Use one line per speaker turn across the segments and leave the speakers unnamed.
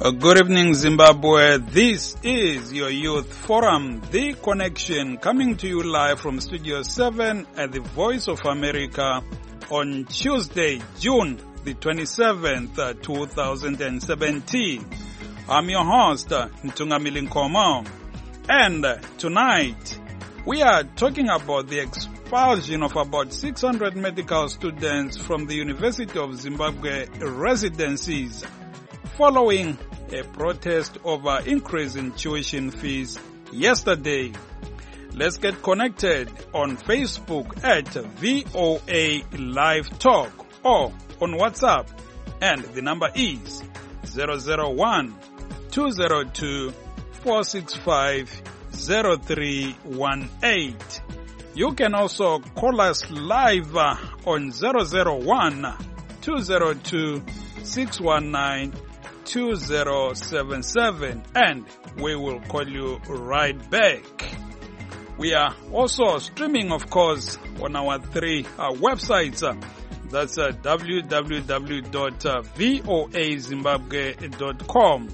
Good evening, Zimbabwe. This is your Youth Forum, The Connection, coming to you live from Studio 7 at the Voice of America on Tuesday, June the 27th, 2017. I'm your host, Ntungamili Nkomo. And tonight, we are talking about the expulsion of about 600 medical students from the University of Zimbabwe residencies following a protest over increase in tuition fees yesterday. Let's get connected on Facebook at VOA Live Talk or on WhatsApp, and the number is 001-202-465-0318. You can also call us live on 001-202-619-2077, and we will call you right back. We are also streaming, of course, on our three websites. That's www.voazimbabwe.com,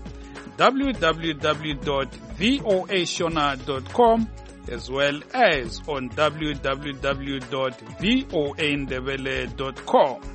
www.voashona.com, as well as on www.voandebele.com.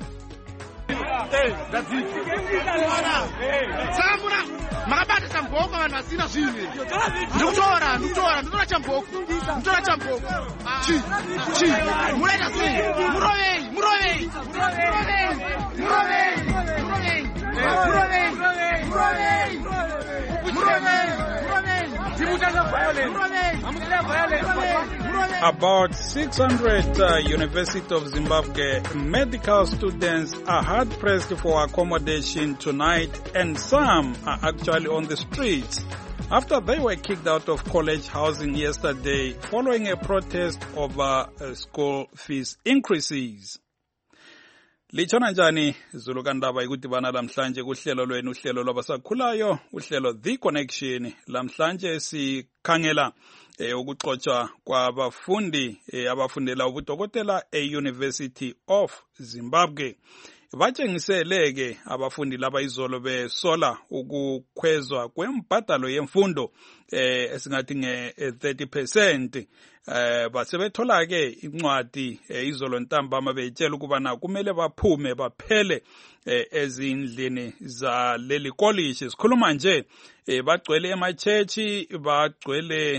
About 600 University of Zimbabwe medical students are hard-pressed for accommodation tonight, and some are actually on the streets after they were kicked out of college housing yesterday following a protest over school fees increases. Lichona njani Zulu kandaba ikuthi bana lamhlanje kuhlelo lwenu, uhlelo lwabasakhulayo, uhlelo The Connection. Lamhlanje sikhangela ukuxoxa kwabafundi abafundela ubudokotela e-University of Zimbabwe. Batshengiseleke abafundi laba izolo besola ukukhwezwa kwembadalo yemfundo esingathi nge-30%. Basebethola ke incwadi izolo ntambama betshela ukubana kumele baphume baphele ezindlini za leli college. Sikhuluma nje bagcwele emachechi, bagcwele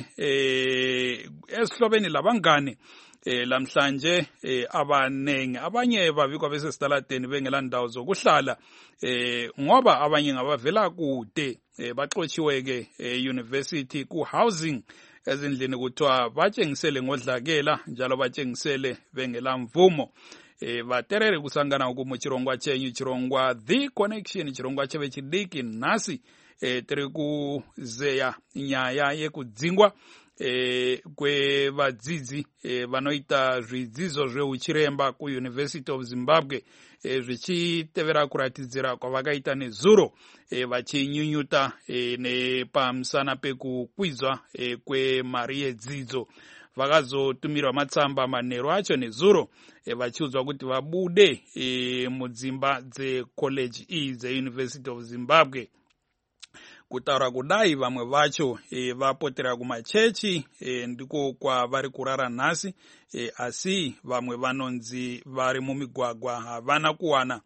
esihlobeni labangane lamhlanje abanengi, abanye babikwa besesitaladeni bengela ndawo zokuhlala ngoba abanye ngabavela kude baxotshiwe ke university ku housing ezindlini kuthiwa batshengisele ngodlakela njalo batshengisele bengela mvumo. Baterere kusangana ukumu chirongwa chenyu, chirongwa The Connection, chirongwa cheve chidiki nasi tiri kuzeya nyaya yekudzingwa kwevadzidzi vanoita zvidzidzo zveuchiremba kuUniversity of Zimbabwe zvichitevera kuratidzira kwavakaita nezuro vachinyunyuta nepamusana pekukwidzwa kwemari yedzidzo. Vakazotumirwa matsamba manheru acho nezuro vachiudzwa kuti vabude mudzimba dzecollege iyi dzeUniversity of Zimbabwe. Kutaura kudai vamwe vacho vapotera kumachechi ndiko kwavari kurara nhasi, asi vamwe vanonzi vari mumigwagwa havana kuwana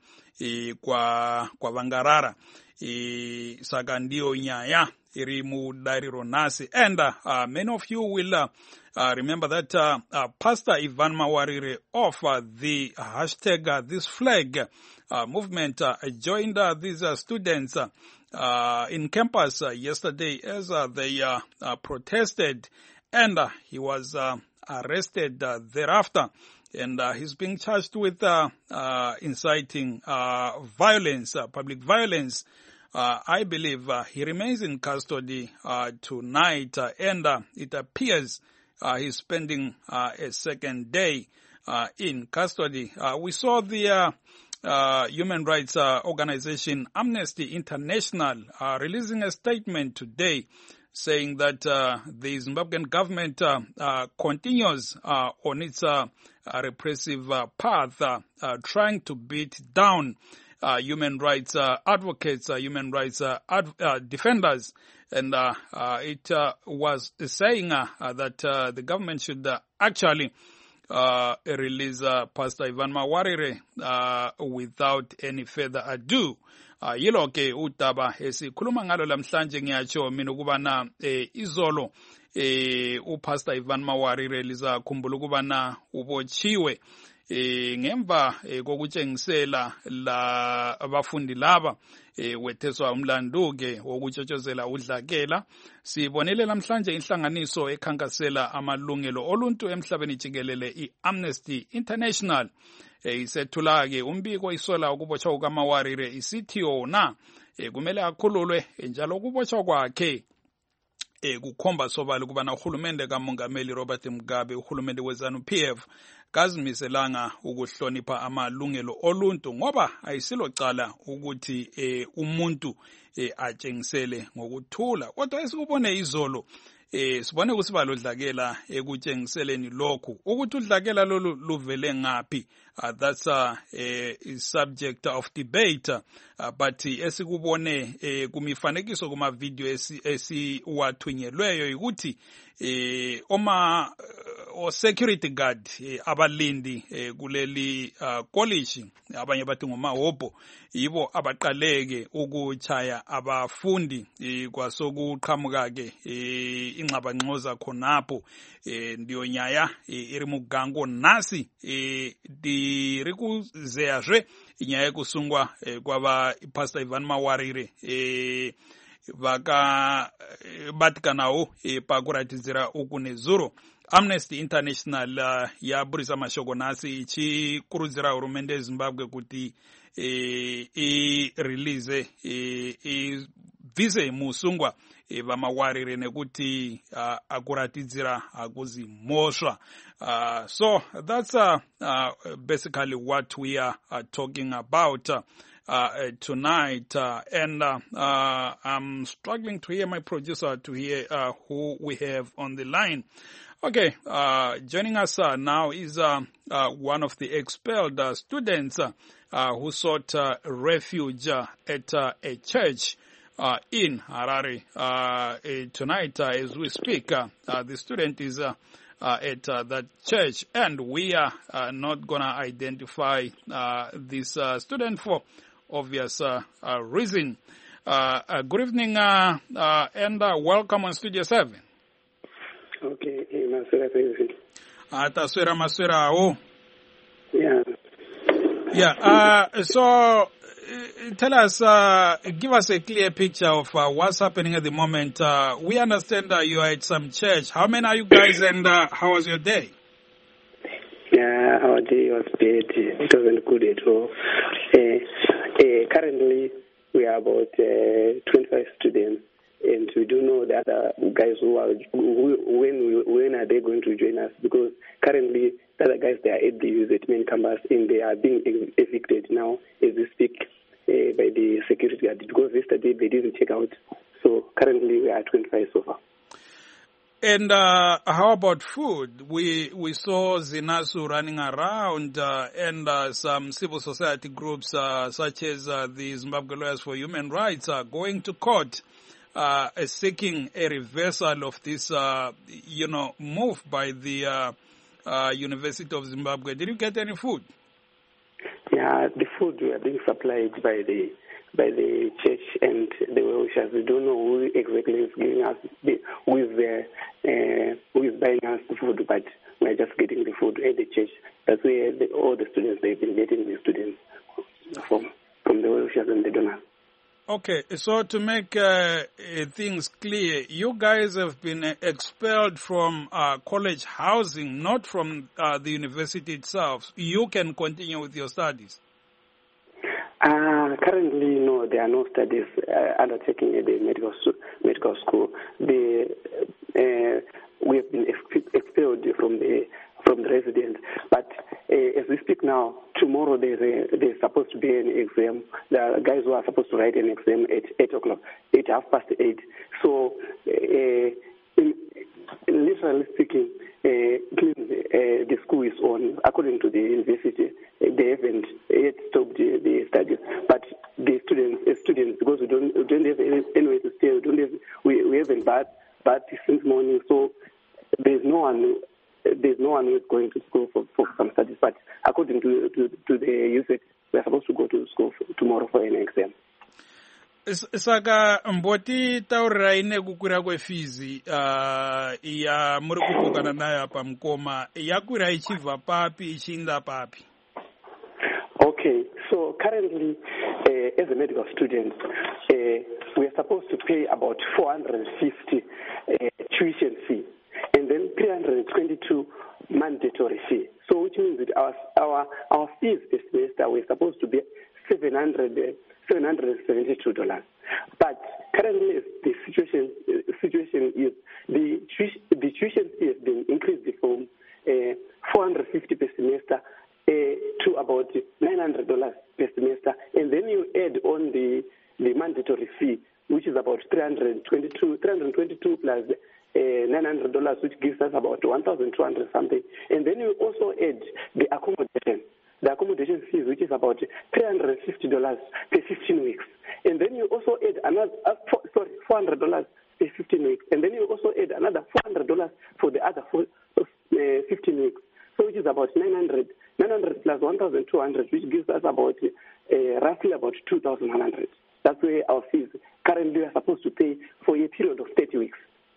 kwavangarara. Saka ndiyo nyaya iri mudariro nhasi. And many of you will remember that Pastor Ivan Mawarire of the hashtag This Flag movement joined these students in campus yesterday as they protested, and he was arrested thereafter, and he's being charged with inciting violence, public violence. I believe he remains in custody tonight, and it appears he's spending a second day in custody. We saw the human rights organization Amnesty International releasing a statement today saying that the Zimbabwean government continues on its repressive path, trying to beat down human rights advocates, human rights defenders. And it was saying that the government should actually release Pastor Ivan Mawarire without any further ado. Yilo ke udaba esikhuluma ngalo lamhlanje ngiyatsho mina ukubana izolo uPastor Ivan Mawarire lizakhumbula ukubana ubotshiwe ngemva kokutshengisela la abafundi laba wetheswa umlandu-ke wokutshotshozela udlakela. Sibonile namhlanje inhlanganiso ekhankasela amalungelo oluntu emhlabeni jikelele i-Amnesty International isethula-ke umbiko isola ukubotshwa kukaMawarire isithi yona kumele akhululwe njalo ukubotshwa kwakhe kukhomba sobala ukubana uhulumende kamongameli Robert Mugabe, uhulumende weZANU-PF kazimiselanga ukuhlonipha amalungelo oluntu, ngoba ayisilo cala ukuthi umuntu atshengisele ngokuthula. Kodwa esikubone izolo sibone kusiba lodlakela ekutshengiseleni lokhu ukuthi udlakela lolu luvele ngaphi. That's a subject of debate, but esikubone kumifanekiso kuma video esiwathunyelweyo ukuthi o security guard abalindi kuleli college abanye bathi ngomahobho yibo abaqaleke ukuchaya abafundi kwasokuqhamuka ke ingxabangxoza khonapho ndiyonyaya iri mugango nasi diri kuzeyazwe inyaya kusungwa kwaba Pastor Ivan Mawarire vaka batikanawo pakuratidzira ukunezuro. Amnesty International yaburisa mashoko nasi ichikurudzira hurumende yeZimbabwe kuti release vise musungwa vamawarire nekuti akuratidzira akuzimosva. So that's basically what we are talking about tonight, and I'm struggling to hear my producer to hear who we have on the line. Okay, joining us now is one of the expelled students who sought refuge at a church in Harare. Tonight, as we speak, the student is at that church, and we are not going to identify this student for obvious reason. Good evening and welcome on Studio 7.
Okay, Maswera.
Taswera Maswera, oh.
Yeah.
Yeah, so tell us, give us a clear picture of what's happening at the moment. We understand that you are at some church. How many are you guys, and how was your day?
Yeah, our day was bad. It wasn't good at all. Currently, we are about 25 students. And we don't know the other guys when are they going to join us, because currently the other guys, they are at the UZ main campus and they are being evicted now as we speak by the security guard, because yesterday they didn't check out. So currently we are 25 so far.
And how about food? We saw Zinasu running around and some civil society groups such as the Zimbabwe Lawyers for Human Rights are going to court seeking a reversal of this, move by the University of Zimbabwe. Did you get any food?
Yeah, the food we are being supplied by the church and the well-wishers. We don't know who exactly is giving us who is buying us the food, but we are just getting the food at the church. That's where all the students, they've been getting the students from the well-wishers and the donors.
Okay, so to make things clear, you guys have been expelled from college housing, not from the university itself. You can continue with your studies.
Currently, no, there are no studies undertaking at the medical school. We have been expelled from the residence. But as we speak now, tomorrow there's supposed to be an exam. The guys who are supposed to write an exam at 8 o'clock, 8:30. So, literally speaking, the school is on, according to the university they haven't yet stopped the studies. But the students, because we don't have anywhere to stay, we haven't bath since morning, so there's no one who is going to school for some studies. But according to the usage, we're supposed to go to school tomorrow for an exam.
Saka mboti taurirai nekukwira kwefizi ya muri kupokana nayo apa Mukoma yakwira ichibva papi ichienda papi?
Okay, so currently as a medical student we are supposed to pay about 450 tuition fee and then 322 mandatory fee. So which means that our fees this semester we're supposed to be $772. But currently the situation is the tuition fee has been increased from $450 per semester to about $900 per semester, and then you add on the mandatory fee, which is about 322 plus $900, which gives us about 1,200 something, and then you also add the accommodation fees, which is about $350 per 15 weeks. And then you also add another, $400 per 15 weeks. And then you also add another $400 for the other 15 weeks. So which is about 900 plus 1,200, which gives us about roughly about 2,100. That's where our fees currently are supposed to pay for a period of 30 weeks.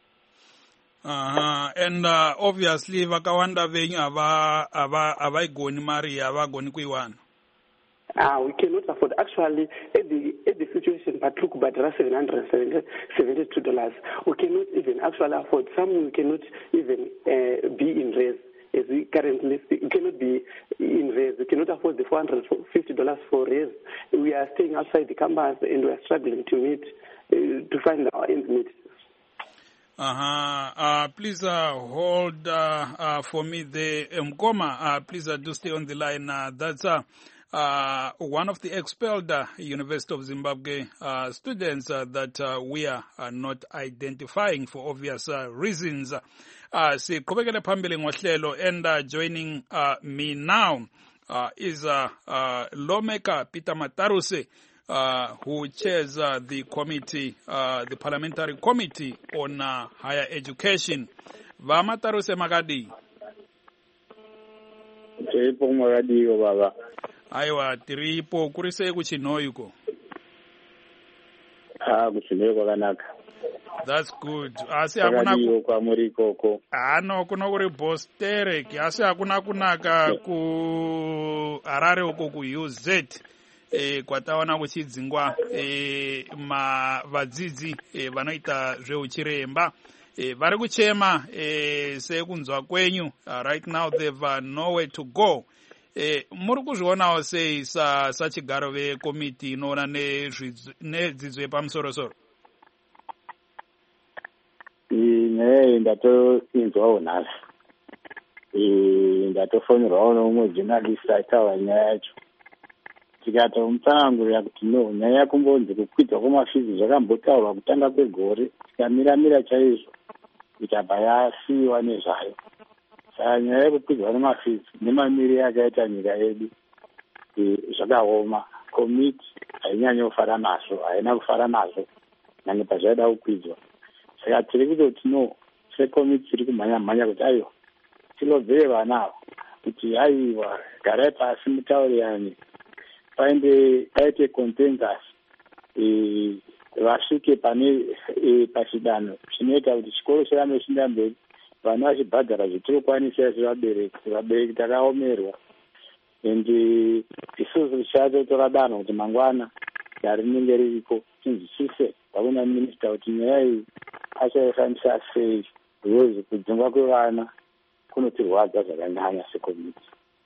And obviously vakawanda venyu havaigoni mari havagoni kuiwana.
We cannot afford. Actually, at the situation, but look, but $772. We cannot even actually afford. Some we cannot even be in raise. As we currently speak, we cannot be in raise. We cannot afford the $450 for raise. We are staying outside the campus and we are struggling to find our ends meet.
Please hold for me the Mukoma. Please do stay on the line. That's one of the expelled University of Zimbabwe students that we are not identifying for obvious reasons. Siqhubekele phambili ngohlelo, and joining me now is lawmaker Peter Mataruse, who chairs the committee, the parliamentary committee on higher education. Mataruse Magadi.
Magadi baba.
Aiwa tiripo kurise kuchinoyuko.
Kuchinoyuko kwakanaka.
That's good. Asi hakuna
kwa muri koko.
Kuna kuri Bosterek. Asi hakuna kunaka ku Harare uko ku UZ. Kwatawana kuchidzingwa vadzidzi vanoita zveuchiremba vari kuchema sekunzwa kwenyu. Right now they've nowhere to go. Muri kuzvionawo sei sachigaro vekomiti inoona nedzidzo yepamusoro-soro?
Ndatoinzwawo nhasi. Ndatofonerwawo noumwe journalist aitaura nyaya yacho. Tikatomutsanangurira kuti no, nyaya yakumbonzi kukwidzwa kwemafizi zvakambotaurwa kutanga kwegore, tikamira chaizvo ikabva yasiyiwa nezvayo. Saka nyaya yekukwidzwa nemafizi nemamiriro yakaita nyika yedu zvakaoma. Komiti haina kufara nazvo nyangwe pazvaida kukwidzwa. Saka tiri kutoti no, sekomiti tiri kumhanya kuti aiwa tilobvere vana ava kuti aiwa garai pasi mutaurirane paite consensus vasvike pachidanho chinoita kuti chikoro chirambe chichienda mberi, vana vachibhadhara zvitirikwanisa sevabereki takaomerwa. And isusu tichatotora danho kuti mangwana rinenge ririko tinzwisise vakuna minista kuti nyaya iyi achaifambisa sei, because kudzingwa kwevana kunotirwadza zvakanyanya sekomiti.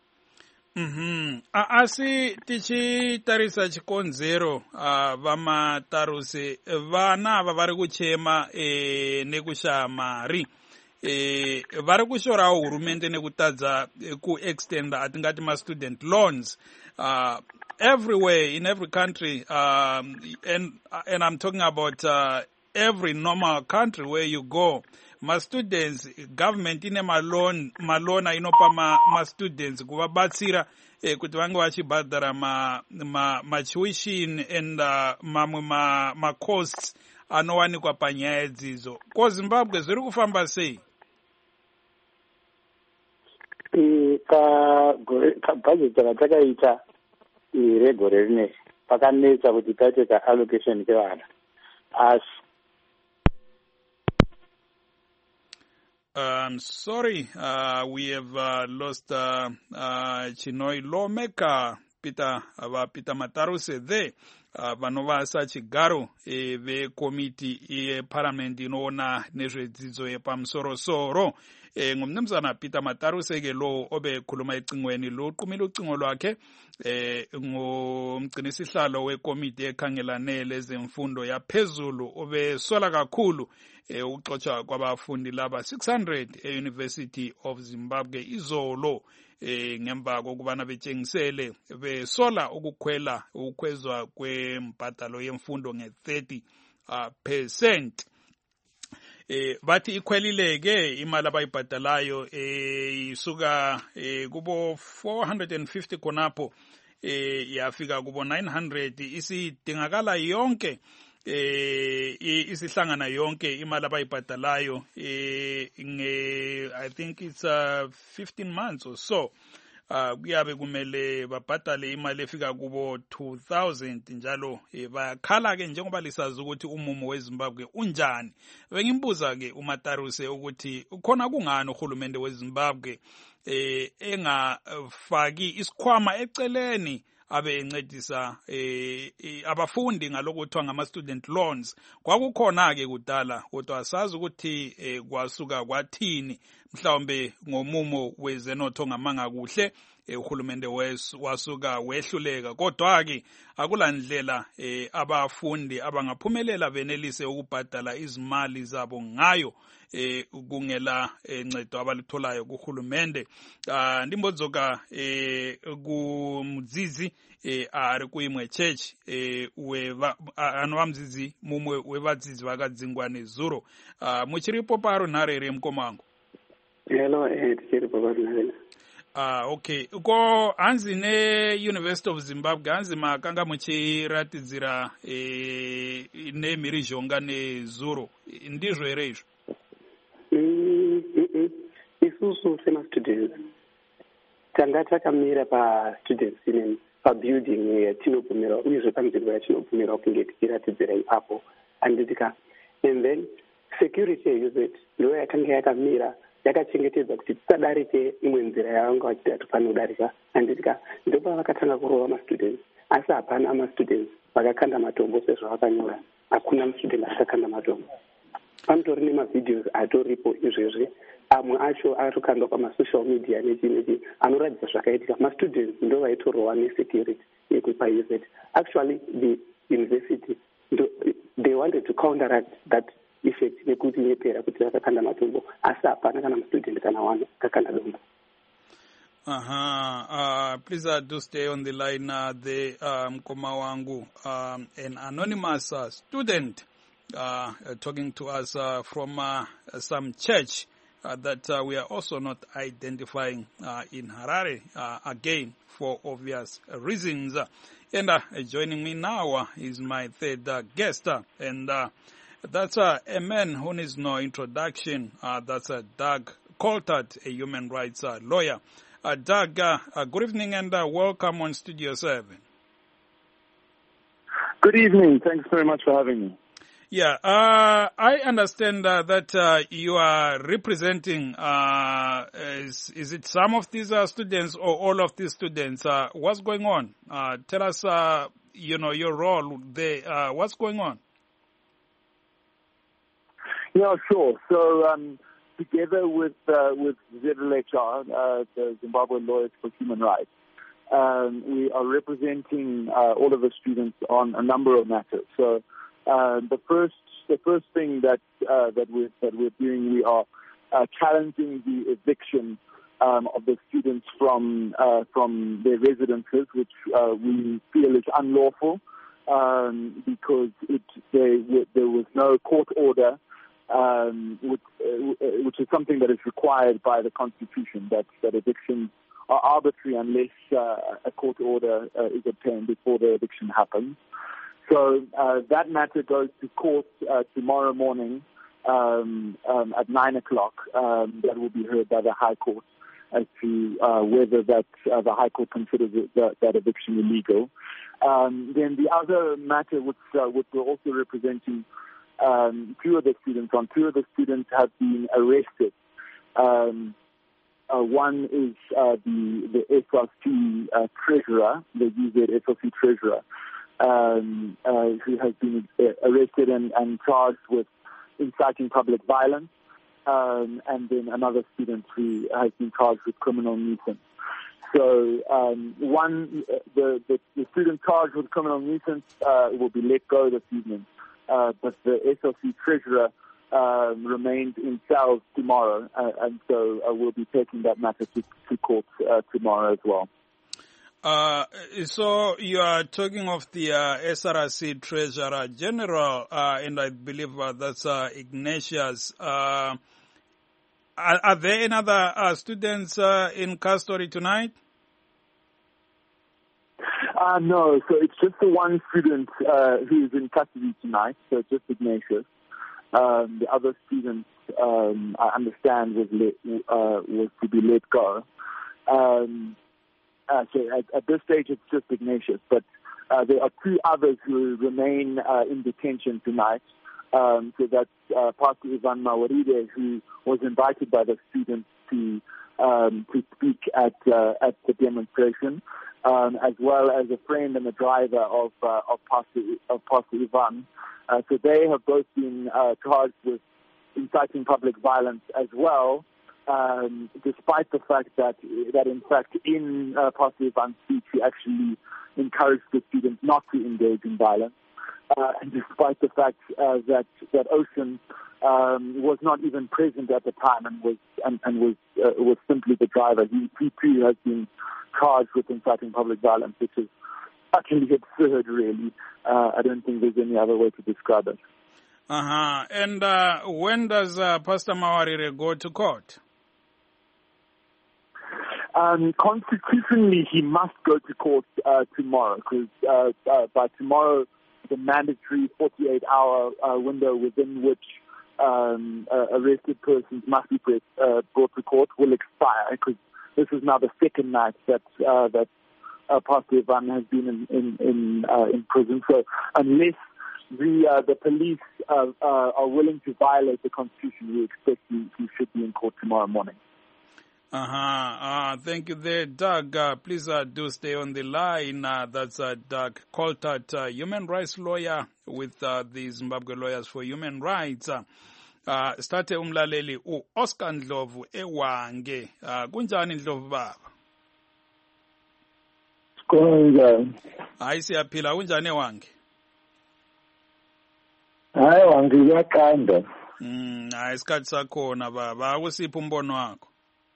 Asi tichitarisa chikonzero vamataruse vana ava vari kuchema nekushaya mari, vari kushorawo hurumende nekutadza kuextenda atingati ma-student loans everywhere in every country, and I'm talking about every normal country where you go. ma-students government ine malona inopa ma-students kuvabatsira kuti vange vachibhadhara ma-tuition and mamwe ma-costs anowanikwa panyaya dzidzo. Ko Zimbabwe zviri kufamba sei?
Kabhajeti ratakaita regore rineri pakanetsa kuti paite ka-allocation kevana asi
I'm sorry, we have lost Chinoi lawmaker Peter Mataruse there. Vanova sachigaro vekomiti yeparamendi inoona nezvedzidzo yepamusoro-soro. Ngumnumzana Peter Mataruse ke lo obe khuluma ecingweni lo qumile ucingo lwakhe ngumgcinisihlalo wekomiti ekhangelane lezemfundo yaphezulu obesola kakhulu ukuxotsha kwabafundi laba 600 e-University of Zimbabwe izolo ngemva kokubana betshengisele besola ukukhwezwa kwembhadalo yemfundo nge-30%. Bathi ikhwelileke imali abayibhadalayo isuka kubo 450 khonapho yafika kubo 900 isidingakala yonke isihlangana yonke imali abayibhadalayo I think it's 15 months or so. Kuyabe kumele babhadale imali efika kubo 2000 njalo bayakhala ke njengoba lisazi ukuthi umumo weZimbabwe unjani. Bengimbuza ke uMataruse ukuthi khona kungani uhulumende weZimbabwe engafaki isikhwama eceleni abe encedisa abafundi ngalokuthiwa ngama-student loans. Kwakukhona ke kudala kodwa asazi ukuthi kwasuka kwathini mhlawumbe ngomumo wezenotho ngamanga kuhle uhulumende wasuka wehluleka. Kodwa ke akulandlela abafundi abangaphumelela benelise ukubhadala izimali zabo ngayo kungela ncedo abalitholayo kuhulumende. Ndimbodzoka kumdzizi ari kuimwe church anova mdzizi mumwe wevadzidzi vakadzingwa zuro. Muchiripo paro nharere mukomangu?
Hello, tichiripo paro nharere.
Okay. Ko hanzi ne-University of Zimbabwe hanzi makanga muchiratidzira nemhirizhonga nezuro, ndizvo here izvo?
Isusu sema-students tanga takamira pa-students union pabuilding yatinobvumirwa uyezve panzvimbo yatinobvumirwa kunge tichiratidzira ipapo handitika. And then security yeUZ ndo yakanga yakamira yakachengetedza kuti tisadarike imwe nzira yavanga vachida tofanira kudarika handitika. Ndopa vakatanga kurova ma-students asi hapana ma-students vakakanda matombo sezvo vakanyora. Hakuna mu-student akakanda matombo. Panotori nemavideos atoripo izvezvi amwe acho atokandwa pamasocial media nechi anoratidza zvakaitika. Ma-students ndo vaitorowa nesecurity yekupaUZ. Actually the university they wanted to counteract that effect nekuti nepera kuti vakakanda matombo asi hapana kana mu-student kana wani kakanda dombo.
Please do stay on the line there, mkoma wangu. An anonymous student talking to us from some church that we are also not identifying in Harare again for obvious reasons. And joining me now is my third guest, and that's a man who needs no introduction. That's Doug Coulthard, a human rights lawyer. Doug, good evening and welcome on Studio 7.
Good evening. Thanks very much for having me.
Yeah, I understand that you are representing, is it some of these students or all of these students? What's going on? Tell us, your role there. What's going on?
Yeah, sure. So, together with ZLHR, the Zimbabwe Lawyers for Human Rights, we are representing all of the students on a number of matters. So, the first thing that we're doing, we are challenging the eviction of the students from their residences, which we feel is unlawful because there was no court order which is something that is required by the Constitution, that evictions are arbitrary unless a court order is obtained before the eviction happens. So that matter goes to court tomorrow morning at 9 o'clock. That will be heard by the High Court as to whether the High Court considers that eviction illegal. Then the other matter, which we're also representing two of the students on. Two of the students have been arrested. One is the SRC treasurer, the UZ SRC treasurer, who has been arrested and charged with inciting public violence, and then another student who has been charged with criminal nuisance. So the student charged with criminal nuisance will be let go this evening, but the SRC treasurer remains in cells tomorrow, and so we'll be taking that matter to court tomorrow as well.
So you are talking of the SRC Treasurer General, and I believe that's Ignatius. Are there any other students in custody tonight?
No, so it's just the one student who is in custody tonight, so just Ignatius. The other students, I understand, was to be let go. So at this stage, it's just Ignatius, but there are two others who remain in detention tonight. So that's Pastor Ivan Mawaride, who was invited by the students to speak at the demonstration, as well as a friend and a driver of Pastor Ivan. So they have both been charged with inciting public violence as well. Despite the fact that in fact in Pastor Ivan's speech he actually encouraged the students not to engage in violence, and despite the fact that Ocean was not even present at the time and was simply the driver. He too has been charged with inciting public violence, which is actually absurd, really. I don't think there's any other way to describe it.
And when does Pastor Mawarire go to court?
Constitutionally, he must go to court tomorrow, because by tomorrow, the mandatory 48-hour window within which arrested persons must be brought to court will expire, because this is now the second night that Pastor Ivan has been in prison. So unless the police are willing to violate the Constitution, we expect he should be in court tomorrow morning.
Thank you there, Doug. Please do stay on the line. That's Doug Coltart, human rights lawyer with the Zimbabwe Lawyers for Human Rights. Starte umlaleli Oscar Ndlovu ewange. Kunjani Ndlovu baba?
Kunjani?
Hayi siyaphila, kunjani ewange?
Hayi wange kuyaqanda.
Hayi isikhathi sakhona baba, akusiphi umbono wakho?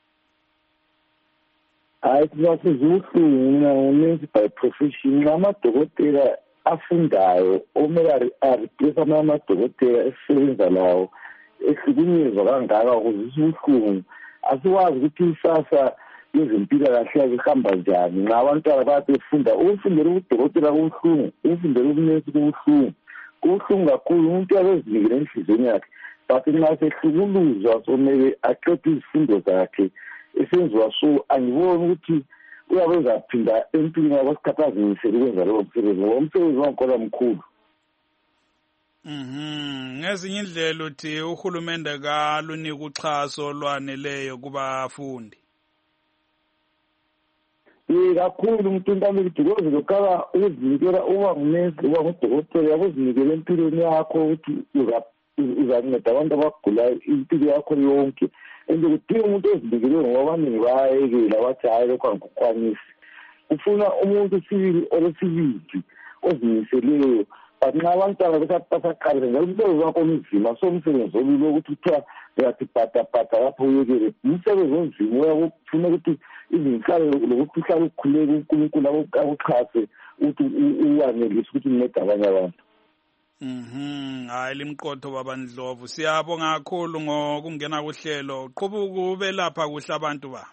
Hayi siyakuzuhlungu mina ngimenzi by profession. Amadokotela afundayo omele areplace amadokotela esebenza lawo ehlukunyezwa kangaka kuzisa ubuhlungu. Asiwazi ukuthi isasa yezempilakahle zihamba njani nxa abantwana bayabefunda. Ukufundela ubudokotela kubuhlungu, ukufundela ubunesi kubuhlungu. Kubuhlungu kakhulu, umuntu uyabezinikela enhliziyweni yakhe, but nxa sehlukuluzwa somele aqede izifundo zakhe esenziwa so angiboni ukuthi uyabenza phinda empilweni yakho sikhathazimisele ukwenza lowo msebenzi ngoba umsebenzi wangikhona mkhulu.
Ngezinye indlela uthi uhulumende kalunika uxhaso olwaneleyo kubafundi.
Kakhulu umuntu ntambi because lokala ukuzinikela uba ngunesi uba ngudokotela ukuzinikela empilweni yakho ukuthi uzanceda abantu abagulayo impilo yakho yonke. And kudinga umuntu ozinikele ngoba abaningi bayayekela bathi hayi lokho angikukwanisi. Ufuna umuntu sibili olesibili ozimiseleyo. But nxa abantwana besaqalisa njalo umsebenzi wakho onzima, so umsebenzi olula ukuthi kuthiwa uyathi bhata lapho uyekele. Umsebenzi onzima uyakufuna ukuthi izinhlalo lokuthi uhlale ukhuleke uNkulunkulu akuxhase ukuthi uwanelise ukuthi uncede abanye abantu.
Hayi limqotho baba Ndlovu. Siyabonga kakhulu ngokungena kuhlelo. Qhuba kube lapha kuhle abantu ba.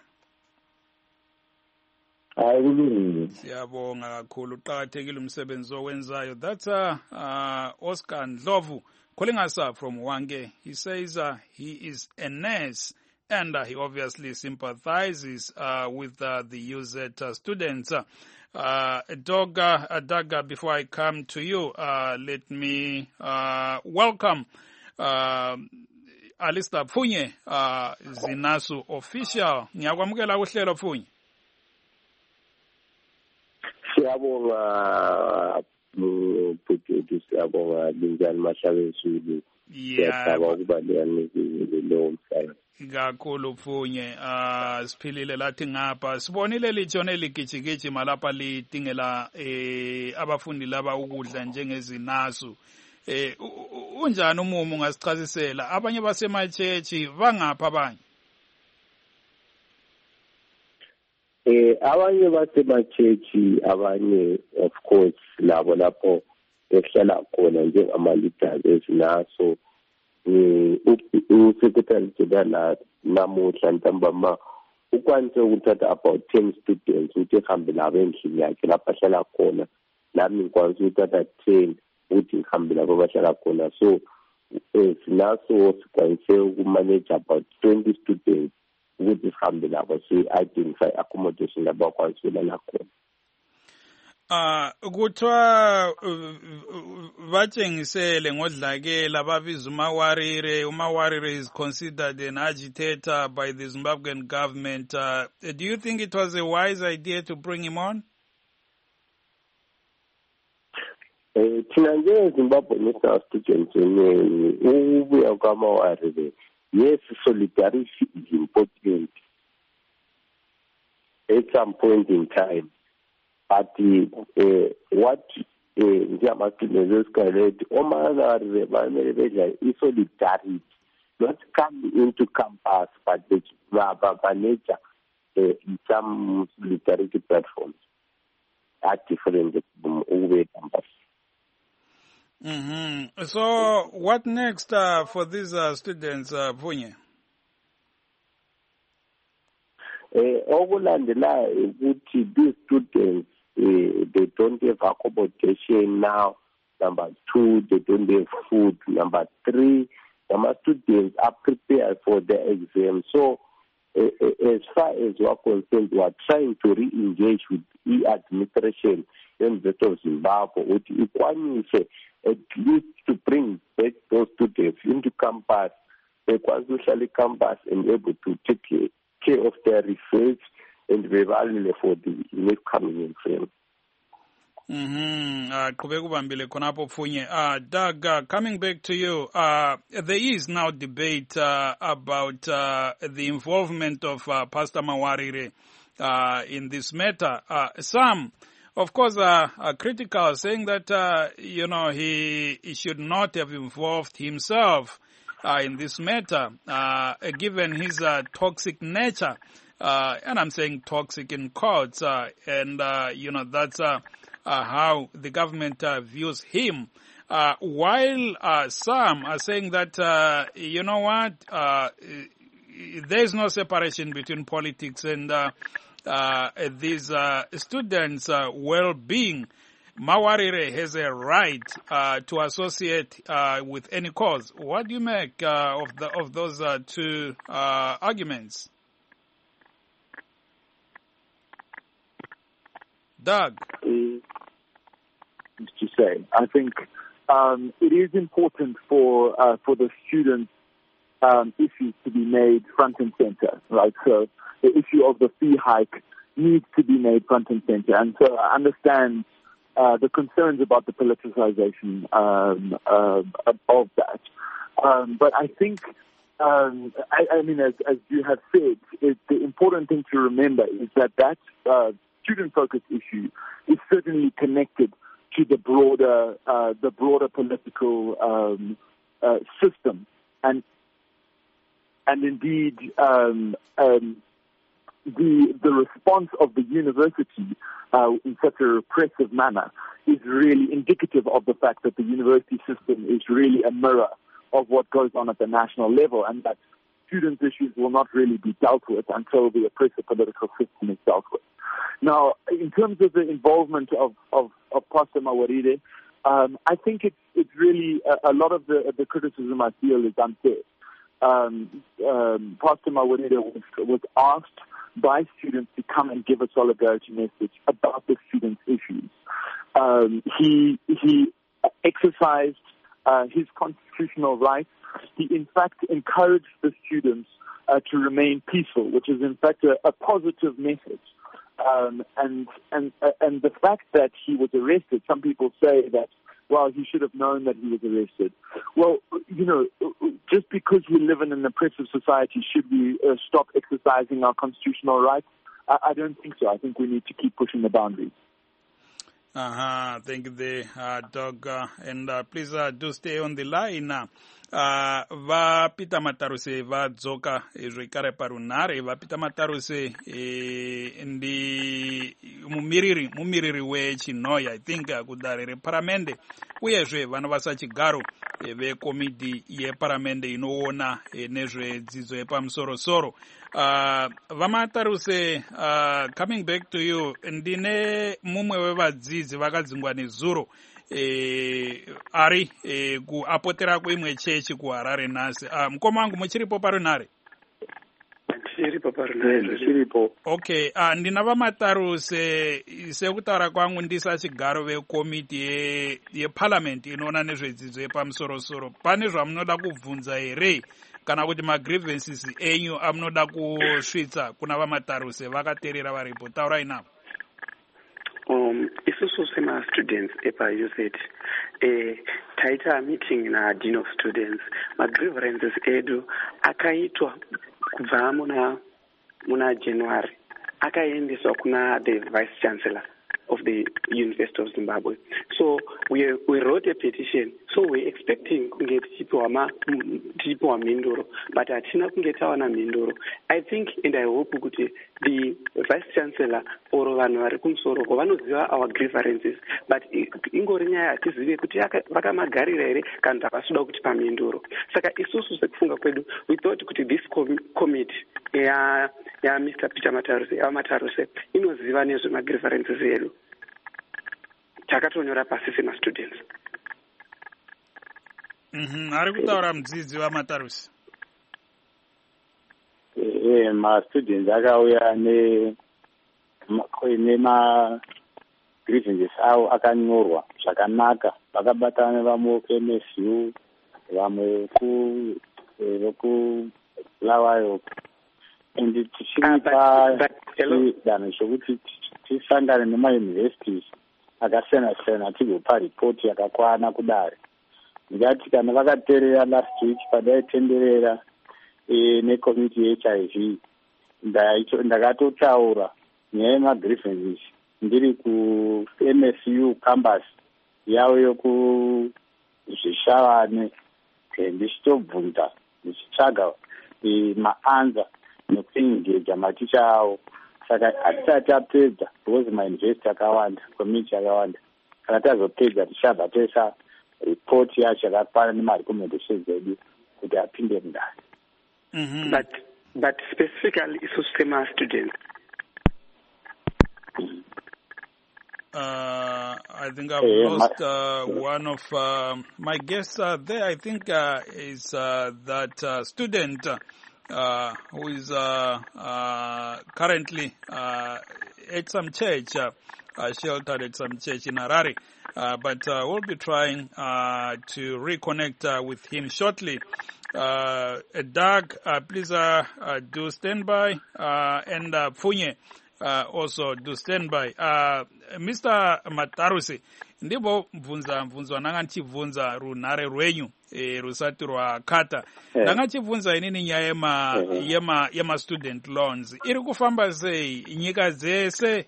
Hayi kulungile.
Siyabonga kakhulu. Uqhakathekile umsebenzi owenzayo. That's Oscar Ndlovu calling us up from Hwange. He says he is a nurse and he obviously sympathizes with the UZ students. Doug, before I come to you, let me welcome Alistair Pfunye, Zinasu official. Ngiyakwamukela kuhlelo Pfunye.
Siyabonga Bhuti, siyabonga Linjani Mashabesulu. Siyabonga ukuba lo mhlaba.
Kakhulu Pfunye, siphilile lathi ngapha. Sibonile litshone ligijigijima lapha litingela abafundi laba ukudla njengezinasu. Unjani umumo ungasichazisela? Abanye basemachechi bangapha abanye?
Abanye basemachechi, abanye of course labo lapho behlala khona njengama-leaders ezinaso. Secretary General namuhla ntambama ukwanise ukuthatha about 10 students ukuthi ehambe labo endlini yakhe lapho ahlala khona. Nami ngikwanise ukuthatha 10 ukuthi ngihambe labo abahlala khona. So sinaso sikwanise ukumanage about 20 students ukuthi sihambe labo si-identify accommodation labo akwanise ukulala khona.
Kuthiwa batshengisele ngodlakela babiza uMawarire. uMawarire is considered an agitator by the Zimbabwean government. Do you think it was a wise idea to bring him on?
Thina njengeZimbabwe National Students Union ukubuya kwaMawarire, yes, solidarity is important at some point in time. But what njengama-students esicalete oMawarire bamele bedla i-solidarity, not come into campus but manage some solidarity platforms at different campus.
So what next for these students, Pfunye?
Okulandelayo ukuthi these students they don't have accommodation now. Number 2, they don't have food. Number 3, some students are prepared for the exam. So as far as we are concerned, we are trying to re-engage with the administration in the of Zimbabwe with ikwanise at least to bring back those students into campus, the campus, and able to take care of their research and value for the next coming exam.
Doug, coming back to you, there is now debate about the involvement of Pastor Mawarire in this matter. Some, of course, are critical, saying that he should not have involved himself in this matter, given his toxic nature. And I'm saying toxic in quotes, and that's how the government views him. While some are saying that, there's no separation between politics and these students' well-being. Mawarire has a right to associate with any cause. What do you make of those two arguments? Doug?
To say, I think it is important for the students' issues to be made front and center, right? So the issue of the fee hike needs to be made front and center, and so I understand the concerns about the politicization of that. But I think, I mean, as you have said, the important thing to remember is that student-focused issue is certainly connected to the broader political system, and indeed, the response of the university in such a repressive manner is really indicative of the fact that the university system is really a mirror of what goes on at the national level, and that students' issues will not really be dealt with until the oppressive political system is dealt with. Now, in terms of the involvement of Pastor Mawarire, I think it's really a lot of the criticism I feel is unfair. Pastor Mawarire was asked by students to come and give a solidarity message about the students' issues. He exercised his constitutional rights. He, in fact, encouraged the students to remain peaceful, which is, in fact, a positive message. And the fact that he was arrested, some people say that, well, he should have known that he was arrested. Well, just because we live in an oppressive society, should we stop exercising our constitutional rights? I don't think so. I think we need to keep pushing the boundaries.
Thank you, Doug. And please do stay on the line. Vapita Mataruse vadzoka zvekare parunhare. Vapita Mataruse ndi mumiriri wechinhoya, I think, kudare reparamende, uyezve vanovasa chigaro vekomiti yeparamende inoona nezvedzidzo yepamusoro-soro. Vamataruse, coming back to you, ndine mumwe wevadzidzi vakadzingwa nezuro ari kuapotera kuimwe chechi kuHarare nhasi. Mukoma wangu muchiripo parunhare?
Ndiripo parunhare. Ndiripo.
Okay, ndina Vamataruse, sekutaura kwangu ndisa chigaro vekomiti yeparliament inoona nezvedzidzo yepamusoro-soro. Pane zvamunoda kubvunza here kana kuti magrievances enyu amunoda kusvitsa kuna Vamataruse vakateerera varipo? Taurai navo.
Isusu sema-students epa-UZ taita meeting na-dean of students. Ma-grievances edu akaitwa kubva muna January, akaendeswa kuna the vice chancellor of the University of Zimbabwe. So we wrote a petition. So we're expecting kunge tichipiwa mhinduro, but hatina kunge tawana mhinduro. I think and I hope kuti the vice chancellor or vanhu vari kumusoro vanoziva our grievances, but ingori nyaya hatizive kuti vakamagarira here kana takasuda kuti pamhinduro. Saka isusu sekufunga kwedu, we thought kuti this committee ya Mr. Peter Mataruse inoziva nezvemagrievances edu. Takatonyora pasi sema-students.
Ari kutaura mudzidzi waMataruse.
Ma-students akauya ma-grievances avo akanyorwa zvakanaka, vakabatana vamwe kuMSU, vamwe vokubulawayo, and tichiripa danho chokuti tisangane nemauniversities akasiyana-siyana tigopa ripoti yakakwana kudare. Ndikati kana vakateerera last week padaitenderera nekomiti yeHIV, ndakatotaura nyaya yemagrievances ndiri kuMSU campus yavo yokuzvishavane, ndichitobvunza ndichitsvaga maanza nekuengeja maticha avo. Saka hatisati tapedza, because mauniversity akawanda, community akawanda. Kana tazopedza tichabva toisa ripoti yacho yakakwana nemarecommendations edu kuti apinde mundani.
But specifically isusu sema-students.
I think I've lost one of my guests there. I think is that student who is currently at some church, sheltered at some church in Harare. But we'll be trying to reconnect with him shortly. Doug, please do stand by, and Funye also do stand by. Mr. Mataruse, ndipo mvunzo ananga nchibvunza runhare rwenyu rusati rwakata. Ndanga nchibvunza inini nyaya yema student loans iri kufamba sei nyika dzese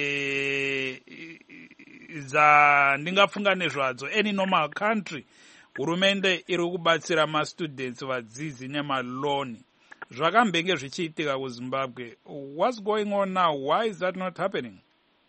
ndingafunga nezvadzo, any normal country hurumende iri kubatsira ma students vadzidzi nemaloni. zvakambenge zvichiitika kuZimbabwe. What's going on now? Why is that not happening?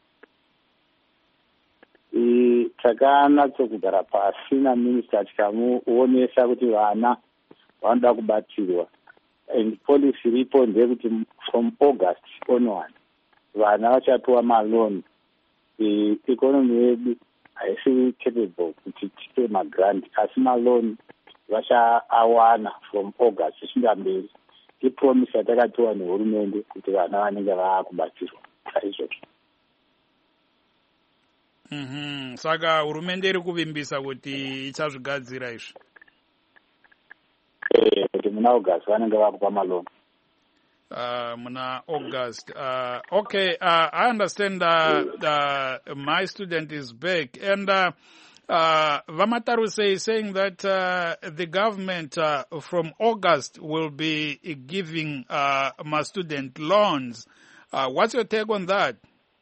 Takanatsokugara pasi naminista tikamuonesa kuti vana vanoda kubatsirwa, and policy iripo ndeyekuti from August onward vana vachapiwa maloni. Economy yedu haisi capable kuti tipe magrant, asi maloni vachaawana from August zvichida mberi. Ipromise yatakatiwa nehurumende kuti vana vanenge vaakubatsirwa saizvozvo.
Saka hurumende iri kuvimbisa kuti ichazvigadzira izvi.
Kuti muna August vanenge vakupa maloni.
Muna August. Okay, I understand my student is back, and Vamataruse is saying that the government from August will be giving my student loans. What's your take on that?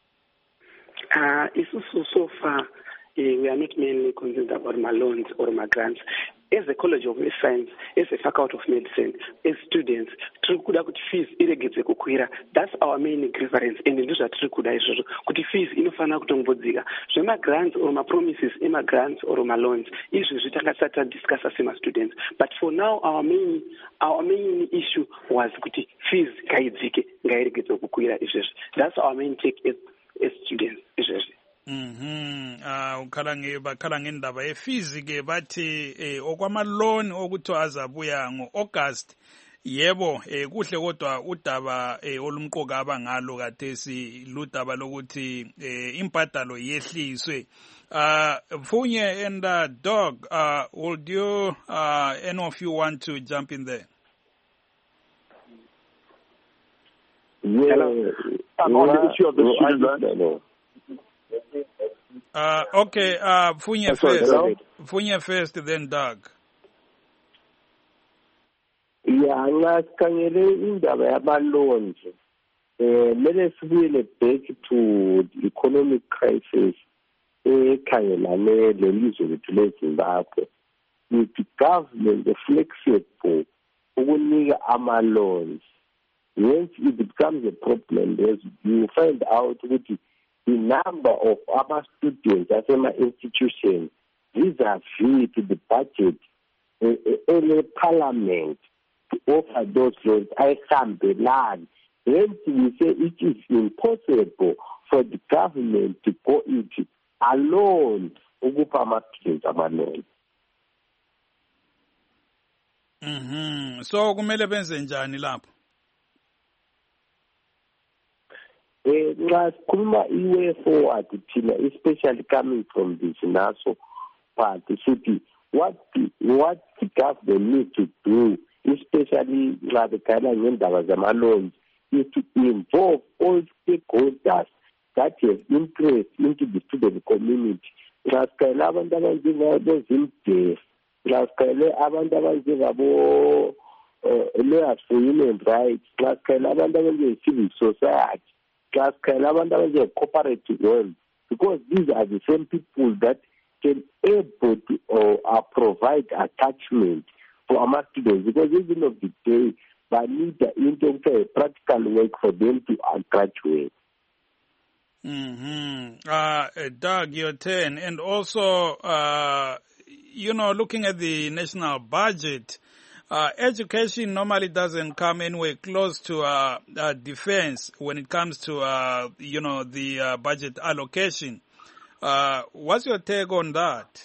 It's also so far, we are not mainly concerned about my loans or my grants. As a College of Science, as a Faculty of Medicine, as students, fees that's our main preference. And those are fees so my grants or my promises, my grants or my loans, issues we can discuss as my students. But for now, our main issue was fees. That's our main take as students.
Bakhala ngendaba yefizi ke bathi okwamaloni okuthi azabuya ngo-August. Yebo, kuhle kodwa udaba olumqoka abangalo kathesi ludaba lokuthi imbadalo yehliswe. Funye and Dog, would you any of you want to jump in there?
Hello. I'm on the issue of the student loan.
Okay, Funye first. Funye first, then Doug.
Yeah, ngasikangele indaba yama-loans. Mele sibuyele back to the economic crisis ekhangelane lelizwe lethu leZimbabwe. With the government flexible ukunika ama-loans. Once it becomes a problem, you find out that the number of our students at our institutions vis-a-vis to the budget in the parliament to offer those loans, I can't be land. Hence, we say it is impossible for the government to go into alone ukupha ama-students ama-loans.
So kumele benze njani lapho?
Nxa sikhuluma i-way forward thina, especially coming from this naso part, sithi what the government needs to do, especially nxa bekhala ngendaba zama-loans, is to involve all stakeholders that have interest into the student community. Nxa sikhangele abantu abanjengabezimdef, nxa sikhangele abantu abanjengabo lawyers for human rights, nxa sikhangele abantu abanjenge-civil society, cooperative world, because these are the same people that can able to provide attachment for our students, because at the end of the day, they need the practical work for them to graduate.
Doug, your turn. And also, looking at the national budget, education normally doesn't come anywhere close to defense when it comes to the budget allocation. What's your take on that?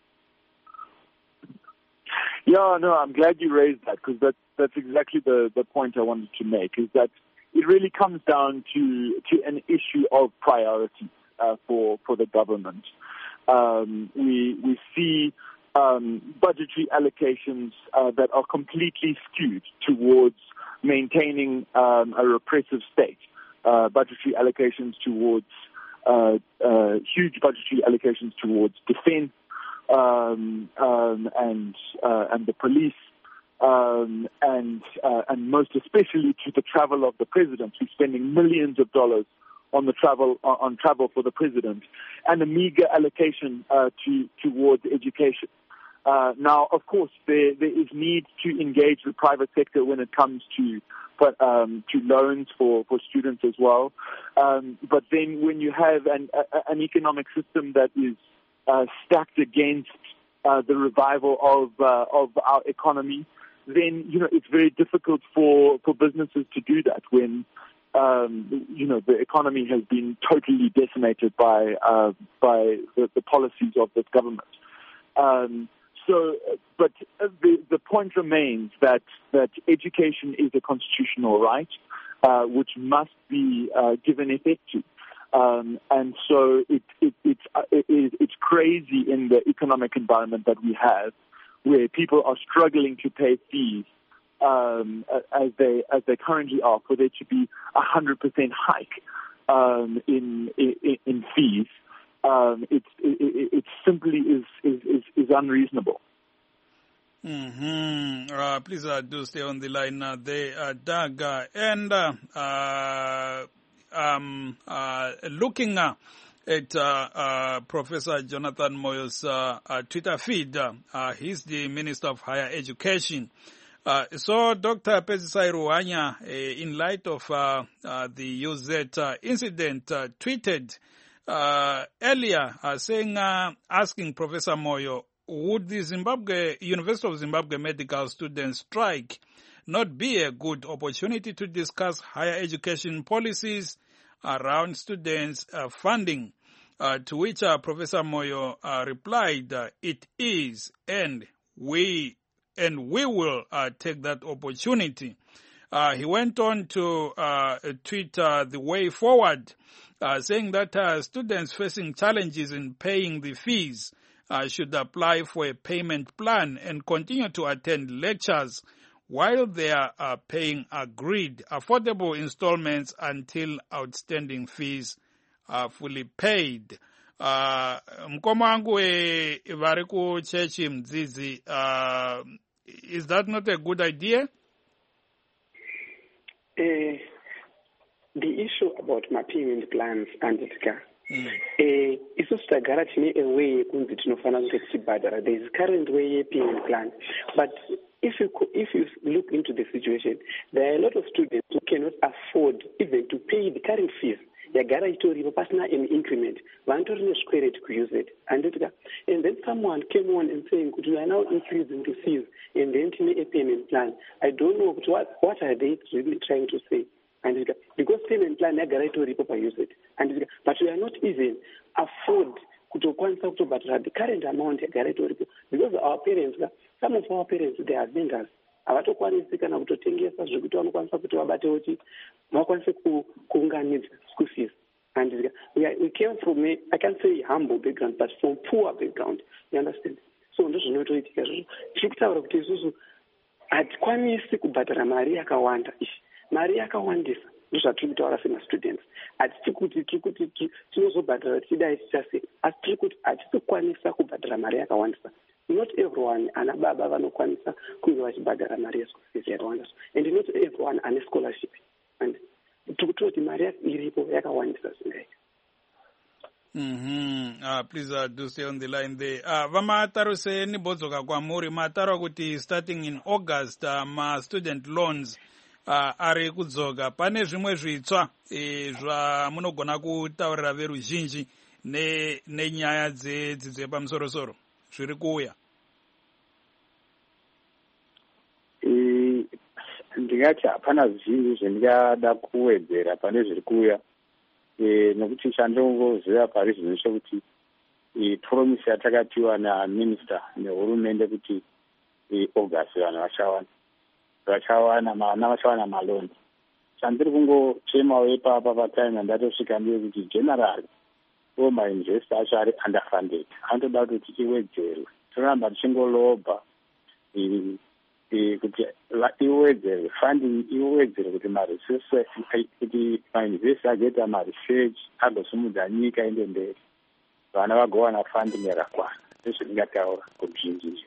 Yeah, no, I'm glad you raised that, because that's exactly the point I wanted to make, is that it really comes down to an issue of priority for the government. We see budgetary allocations that are completely skewed towards maintaining a repressive state, budgetary allocations towards huge budgetary allocations towards defense and the police, and most especially to the travel of the president, who's spending millions of dollars on travel for the president, and a meager allocation towards education. Now, of course, there is need to engage the private sector when it comes to loans for students as well. But then when you have an economic system that is stacked against the revival of our economy, then, it's very difficult for businesses to do that when, the economy has been totally decimated by the policies of this government. But the point remains that education is a constitutional right, which must be given effect to. And so it's crazy in the economic environment that we have, where people are struggling to pay fees as they currently are, for there to be 100% hike in fees. It simply is unreasonable.
Please do stay on the line there, Doug. And looking at Professor Jonathan Moyo's Twitter feed, he's the Minister of Higher Education. So Dr. Pezisai Ruanya, in light of the UZ incident, tweeted earlier saying, asking Professor Moyo, would the University of Zimbabwe medical students strike not be a good opportunity to discuss higher education policies around students' funding? To which Professor Moyo replied, it is, and we will take that opportunity. He went on to tweet the way forward, saying that students facing challenges in paying the fees should apply for a payment plan and continue to attend lectures while they are paying agreed affordable installments until outstanding fees are fully paid. Mkoma wangu vari kuchechi Mzizi, is that not a good idea?
The issue about my payment plans and isu tagara tine a way kunzi tinofana kuti tibhadhara. There is current way payment plan, but if you look into the situation, there are a lot of students who cannot afford even to pay the current fees. Yagara itoripo pasina an increment. Vantorine square to use it. And then someone came on and saying, we are now increasing the fees and then a payment plan. I don't know what are they really trying to say. And because payment plan yagara itoripo use it. And but we are not even afford kutokwanisa kutobhadhara the current amount yagara itoripo, because our parents, some of our parents, they are vendors. Avatokwanisi kana kutotengesa zvekuti vanokwanisa kuti vabate kuti vakwanise kuunganidza school fees. And we came from I can't say humble background, but from poor background. You understand? So ndozvinotoitika izvozvo. Tiri kutaura kuti isusu hatikwanisi kubhadhara mari yakawanda. Mari yakawandisa ndozvatiri kutaura semastudents. Hatisi kuti tinozobhadhara tichidai tichase, asi tiri kuti hatisi kukwanisa kubhadhara mari yakawandisa. Not everyone ana baba vanokwanisa kunge vachibhadhara mari yeschool fees yakawanda, and not everyone ane scholarship. And tikutoti mari iripo yakawandisa zvingaita.
Please do stay on the line there. Vamataruse nibodzoka kwamuri mataro kuti starting in August ma-student loans ari kudzoka. Pane zvimwe zvitsva zvamunogona kutaurira veruzhinji nenyaya dzedzidzo yepamusoro-soro zviri kuuya?
Ndingati hapana zvizhinji zvendingada kuwedzera pane zviri kuuya, nokuti chandongoziva pari zvinhu chekuti promise yatakatiwa naminista nehurumende kuti August vanhu vachawana maloni. Chandiri kungochemawo ipapa patime ndatosvika ndiri kuti generally mayunivhesiti acho ari underfunded, anotoda kuti iwedzerwe. Toramba tichingolobha kuti iwedzerwe funding, iwedzerwe kuti maresources, kuti mayunivhesiti agoita maresearch agosumudza nyika ende mberi, vana vagowana funding yakakwana. Ndozvendingataura kuzhinji.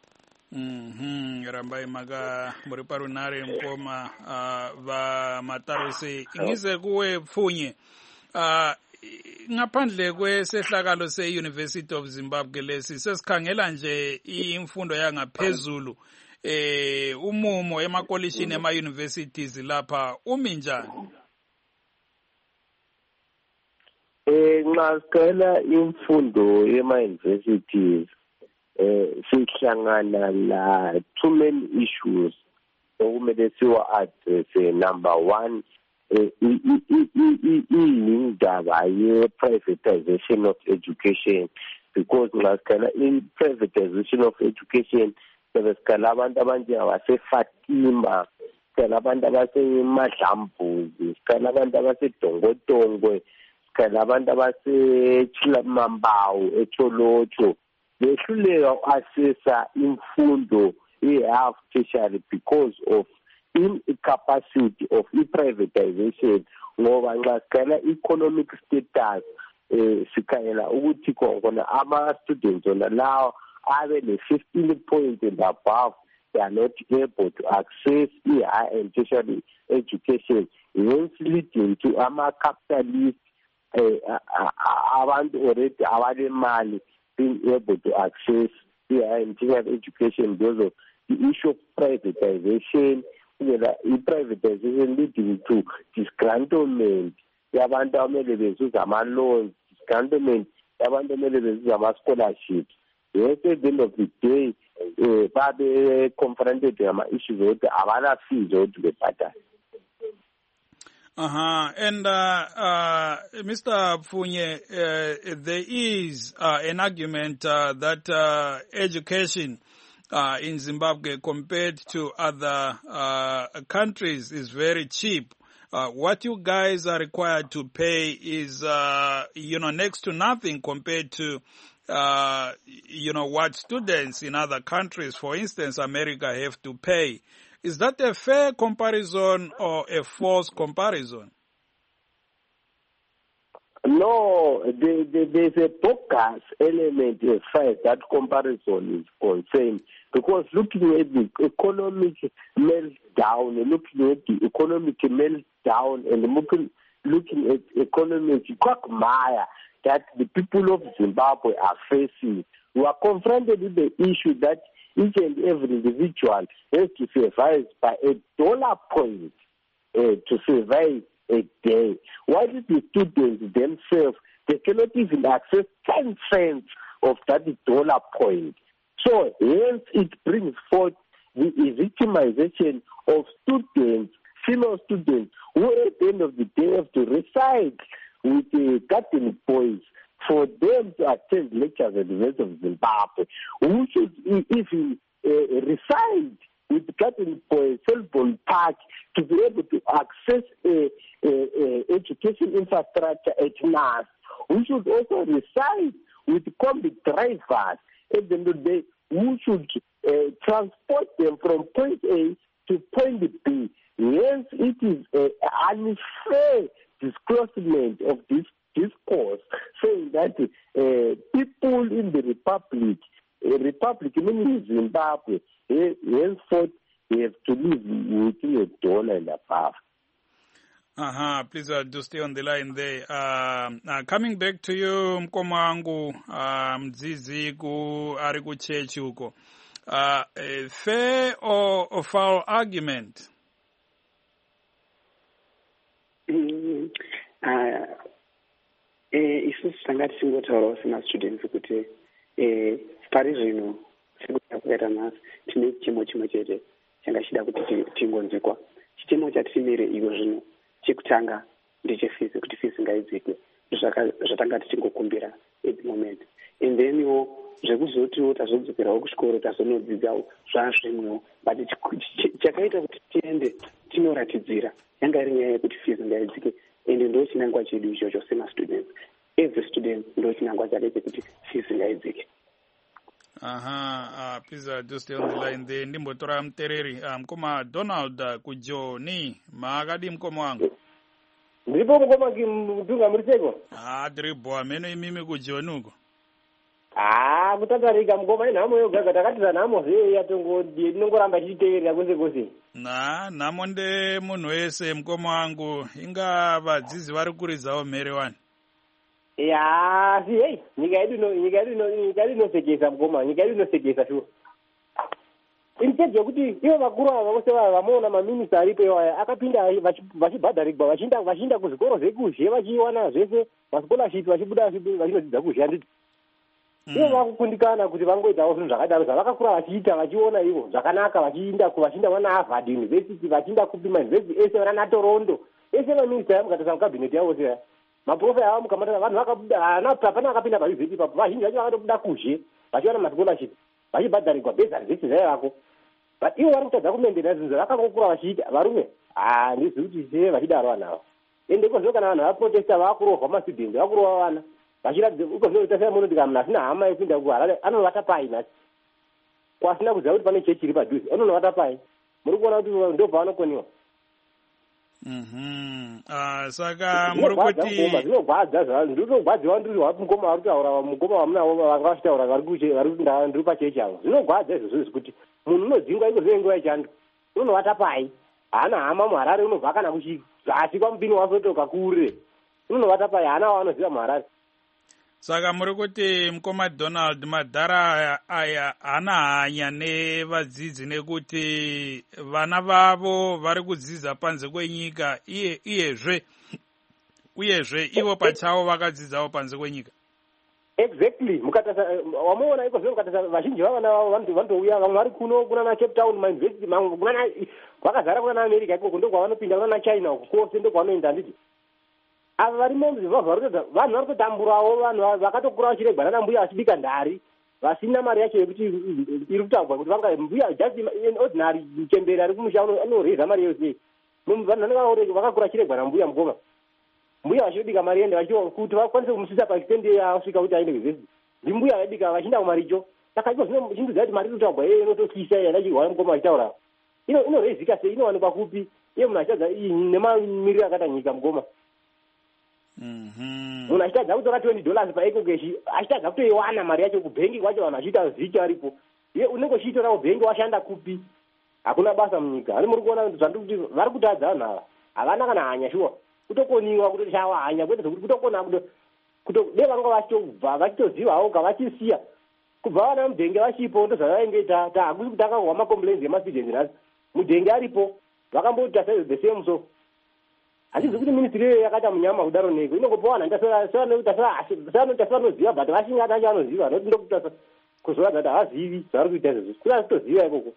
Rambai muri parunare Mkoma vamataruse ingise kuwe pfunye. ngaphandle kwesehlakalo se-University of Zimbabwe lesi sesikhangela nje imfundo yangaphezulu umumo emakolishini ema-universities lapha umi njani?
Nxa sikhangela imfundo yema-universities sihlangana la too many issues okumele siwa-address. Number one, indaba ye-privatization of education, because nxa sikhangela i-privatization of education sikhala abantu abanjengabaseFatima, sikhala abantu abaseMadlambuzi, sikhala abantu abasedongotongwe, sikhala abantu abaseChilamambawu eTsholotsho. Behluleka uku-assessa imfundo ye-half tertiary because of incapacity of i-privatization, ngoba nxa sikhangela economic status sikhangela ukuthi khona ama-students ona lawo abe le-15 points and above, they are not able to access i-high and tertiary education, hence leading to ama-capitalist abantu already abalemali being able to access i-high and tertiary education because of the issue of privatization. I-privatization leading to disgruntlement yabantu abamele bezuza ama-loans, disgruntlement yabantu abamele bezuza ama-scholarships. Yes, at the end of the day, babe confronted ngama-issues ukuthi abala fees ukuthi bebhadale.
And Mr. Pfunye, there is an argument that education in Zimbabwe compared to other countries is very cheap. What you guys are required to pay is, next to nothing compared to, what students in other countries, for instance, America, have to pay. Is that a fair comparison or a false comparison?
No, there's a bogus element as far as that comparison is concerned, because looking at the economic meltdown, looking at the economic meltdown, and looking at economic quagmire that the people of Zimbabwe are facing, we are confronted with the issue that each and every individual has to survive by $1 point to survive a day. While the students themselves, they cannot even access 10 cents of that $1 point. So hence it brings forth the victimization of students, female students, who at the end of the day have to reside with the garden boys for them to attend lectures at the University of Zimbabwe, who should even reside with garden boys, Selborne Park, to be able to access education infrastructure at NAS. We should also reside with combi drivers at the end of the day, who should transport them from point A to point B. Hence, it is an unfair disclosement of this discourse, saying that people in the republic meaning Zimbabwe, henceforth they have to live within $1 and above.
Please do stay on the line there. Coming back to you, Mkomangu, Mzizi ku ari ku church huko. Fair or foul argument?
Isusu tanga tisingotaurawo sema-students kuti pari zvino sekuita nhasi tine chitemo chimwe chete changa chida kuti tingonzekwa. Chitemo chatimire iyo zvino chekutanga ndechefees, kuti fees ngaidzikwe, zvatanga tichingokumbira at the moment. And then zvekuzotiwo tazodzokerawo kuchikoro tazonodzidzawo zvazvimwewo, but chakaita kuti tiende tinoratidzira yanga iri nyaya yekuti fees ngaidzike, and ndo chinangwa chedu ichocho sema-students. Every student ndo chinangwa chake chekuti fees ngaidzike.
Please just stay on the line there. Ndimbotora mtereri mkoma Donald kujoni maakadi mkoma wangu.
Ndipo mkoma kimtunga mriseko?
Dribo ameno imimi kujoni huko.
Kutatarika mkoma inamo yogaga takatira namo zee yatongo ndingoramba chiteerera kwese.
Namo nde munhu wese mkoma wangu inga vadzizi vari kurizawo mhere wani.
ya si hey nyika yedu inosekesa mukoma, nyika yedu inosekesa shuwa. Instead yokuti ivo vakuru ava vose vamaona maminista aripo iwaya akapinda vachibhadharigwa vachienda kuzvikoro zvekuzhe vachiwana zvese mascholarship vachibuda vachinodzidza kuzhe handiti. Ivo vakukundikana kuti vangoitawo zvinhu zvakadaro zvavakakura vachiita vachiona ivo zvakanaka vachiinda vana Harvard University vachiinda kupi mauniversity ese vana Toronto ese maminista aya mukatarisa mukabhineti yavo seya maprofesa ava mukamatara vanhu vakabuda hapana vakapinda paUZ ipapo vazhinji vacho vakatobuda kuzhe vachiwana mascholarship vachibhadharirwa bhezari zvese zvaivako. But ivo vari kutadza kumendera zvinhu zvavakangokura vachiita varume handizivi kuti sei vachidaro vanhu ava. Ende ikozvo kana vanhu vaprotesta vakurohwa mastudents vakurohwa vana vachiratidza ikozvo sai munoti kana munhu asina hama yekuenda kuHarare anovata pai nhasi kwasina kuziva kuti pane chechi iri padhuze anonovata pai. Muri kuona kuti ndo pavanokoniwa.
Saka muri kuti
zvinogwadza ndinogwadziwa ndiri mukoma vari kutaura mukoma vamunavo vanga vachitaura vari ndiri pachechi avo zvinogwadza izvozvo zvekuti munhu unodzingwa ikozvo nguva yechando unovata pai haana hama muHarare unobva kana kuchizasi kwamupini wasotoka kure unovata pai haana wanoziva muHarare.
Saka muri kuti mukoma Donald madhara aya hana hanya nevadzidzi nekuti vana vavo vari kudzidza panze kwenyika uyezve ivo pachavo vakadzidzawo panze kwenyika.
Exactly. Wamuona ikozvo mukatasa vazhinji vavana vavo vanotouya vamwe vari kuno kunana Cape Town mauniversity vakazara kunana America ikoko ndo kwavanopinda kunana China uko kwose ndo kwavanoenda handiti. Ava vari muZimbabwe vanhu vari kutamburawo vanhu vakatokura vachiregwa nana mbuya vachibika ndari vasina mari yacho yekuti iri kutagwa kuti vanga mbuya just ordinary mchemberi ari kumusha anoreza mari yose. Vanhu vakakura vachiregwa nambuya mukoma. Mbuya vachibika mari ende kuti vakwanise kumusisa paextend yasvika kuti aende kuuniversity. Ndimbuya vaibika vachienda kumaricho. Saka iko zvino chindudza kuti mari kutagwa inototyisa yandachirwara mukoma vachitaura. Inorezika sei inowanikwa kupi? Iye munhu achitadza nemamiriro akata nyika mukoma. Munhu achitadza kutora $20 paekokeshi achitadza kutoiwana mari yacho kubhengi kwacho vanhu vachiita zicho aripo. Iye unenge uchiitora kubhengi washanda kupi? Hakuna basa munyika. Ani muri kuona zvandikuti vari kutadza vanhu ava havana kana hanya shuwa kutokoniwa kutoshava hanya kwete zvokuti kutokona kutode vanga vachitobva vachitozivawo kavachisiya kubva vana mudhenge vachipo ndozvavaingeita hakusi kuti akahwa macomplaints emastudents nhasi mudhenge aripo vakamboti the same so handizi kuti ministry iyoyo yakaita munyama kudaro neko inongopa vanhu tasevanoziva but vashingana acho vanoziva noti ndokutasa kuzoradza kuti havazivi zvavari kuita izvozvo kuda sitoziva ikoko.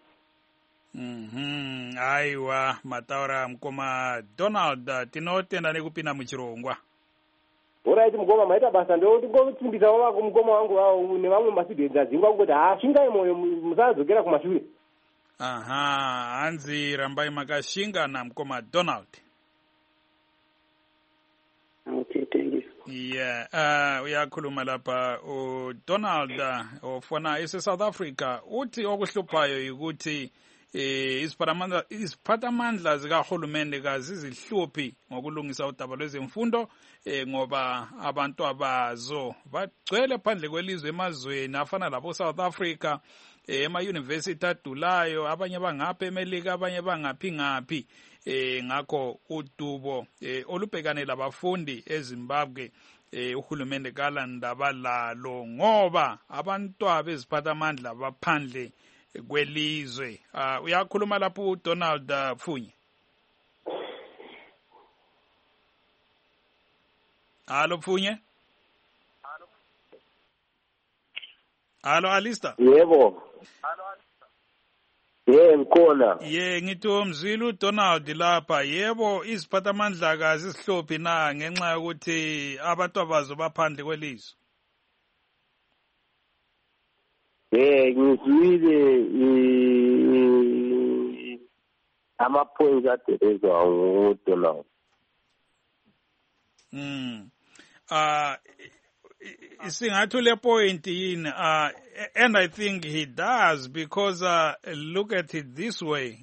Aiwa mataura mukoma Donald tinotenda nekupinda muchirongwa.
Alright mukoma maita basa ndingotsimbisa wako mukoma wangu nevamwe mastudents adzingwa kungoti shingai moyo musadzokera kumashure.
Hanzi rambai makashingana mukoma Donald.
Okay, thank you.
Yeah, uyakhuluma lapha uDonald ofuna eSouth Africa uthi okuhluphayo ukuthi iziphathamandla zikahulumende kazizihluphi ngokulungisa udaba lwezemfundo ngoba abantu abazo bagcwele phandle kwelizwe emazweni afana labo South Africa ema-university adulayo abanye bangapha eMelika abanye bangaphi ngaphi ngakho udubo olubhekane labafundi eZimbabwe uhulumende kalandaba lalo ngoba abantwana beziphathamandla baphandle kwelizwe. Uyakhuluma lapho uDonald Pfunye. Halo Pfunye. Halo Alista.
Yebo. Ngikhona.
Ngithi umzwile uDonald lapha. Yebo iziphathamandla kazisihluphi na ngenxa yokuthi abantu abazo baphandle kwelizwe.
Ngizwile ama-points adelezwa nguDonald.
Singathi le point yini and I think he does because look at it this way.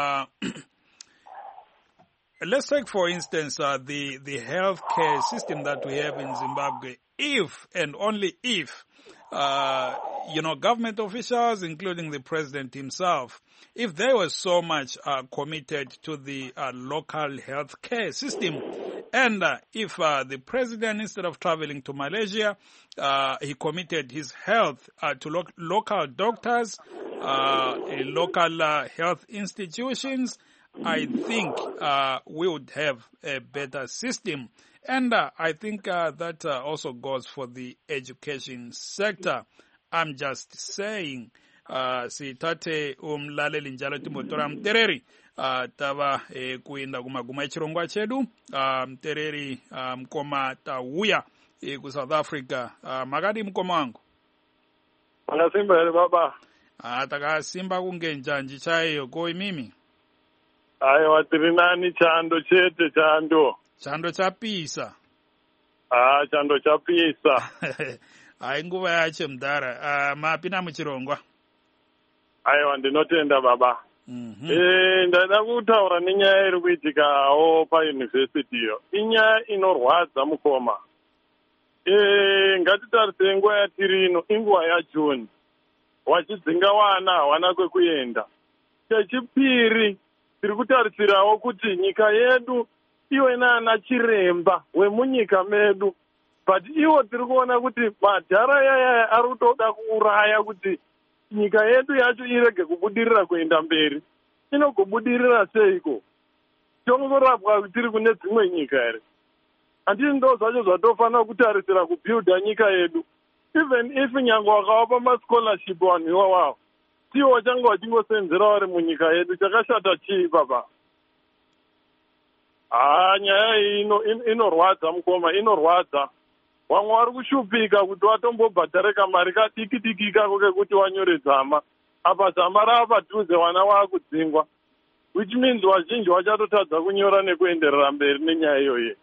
Let's take for instance the healthcare system that we have in Zimbabwe. If and only if government officials, including the president himself, if they were so much committed to the local healthcare system And if the president, instead of traveling to Malaysia, he committed his health to local doctors, local health institutions, I think we would have a better system. And I think that also goes for the education sector. I'm just saying, sitate umlaleli njalo timbotora mtereri tava kuinda kumaguma echirongwa chedu mtereri mkoma tauya ku South Africa. Makadi mkoma wangu?
Akasimba hele baba.
Takasimba kunge njanji chaiyo koi mimi.
Aiwa tiri nani chando chete chando.
Chando chapisa.
Chando chapisa.
Hai nguva yacho mudhara. Mapina muchirongwa?
Aiwa ndinotenda baba. Ndada kutaura nenyaya iri kuitikawo pauniversity iyo. Inyaya inorwadza mukoma. Ngatitarise nguva yatiri ino inguva yaJune. Wachidzinga wana hawana kwekuenda. Chechipiri tiri kutarisirawo kuti nyika yedu iwe nana chiremba wemunyika medu, but iwo tiri kuona kuti madhara yaya ari kutoda kuuraya kuti nyika yedu yacho irege kubudirira kuenda mberi. Inogobudirira seiko? Tongorapwa tiri kune dzimwe nyika here? Handiti ndo zvacho zvatofanira kutarisira kubuilda nyika yedu. Even if nyange wakawapa mascholarship vanhu iwawawo, tiwo vachange vachingosenzera vari munyika yedu, chakashata chii baba? Nyaya iyi inorwadza mukoma, inorwadza. Vamwe vari kushupika kuti watombobhadhare kamari kadiki diki kako kekuti wanyore dzama. Apa dzama rava padhuze vana vakudzingwa, which means vazhinji vachatotadza kunyora nekuenderera mberi nenyaya iyoyi.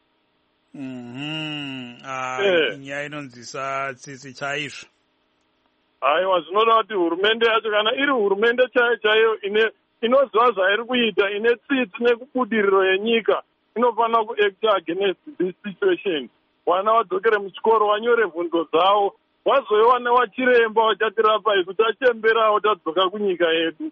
Nyaya inonzwisa tsitsi chaizvo.
Aiwa, zvinoda kuti hurumende yacho, kana iri hurumende chaiyo inoziva zvairi kuita, ine tsitsi nekubudiriro yenyika, inofanira kuacta against this situation. Vana vadzokere muchikoro, vanyore bvunzo dzavo, vazoiwana wachiremba wachatirapa kuti achemberawo tadzoka kunyika yedu.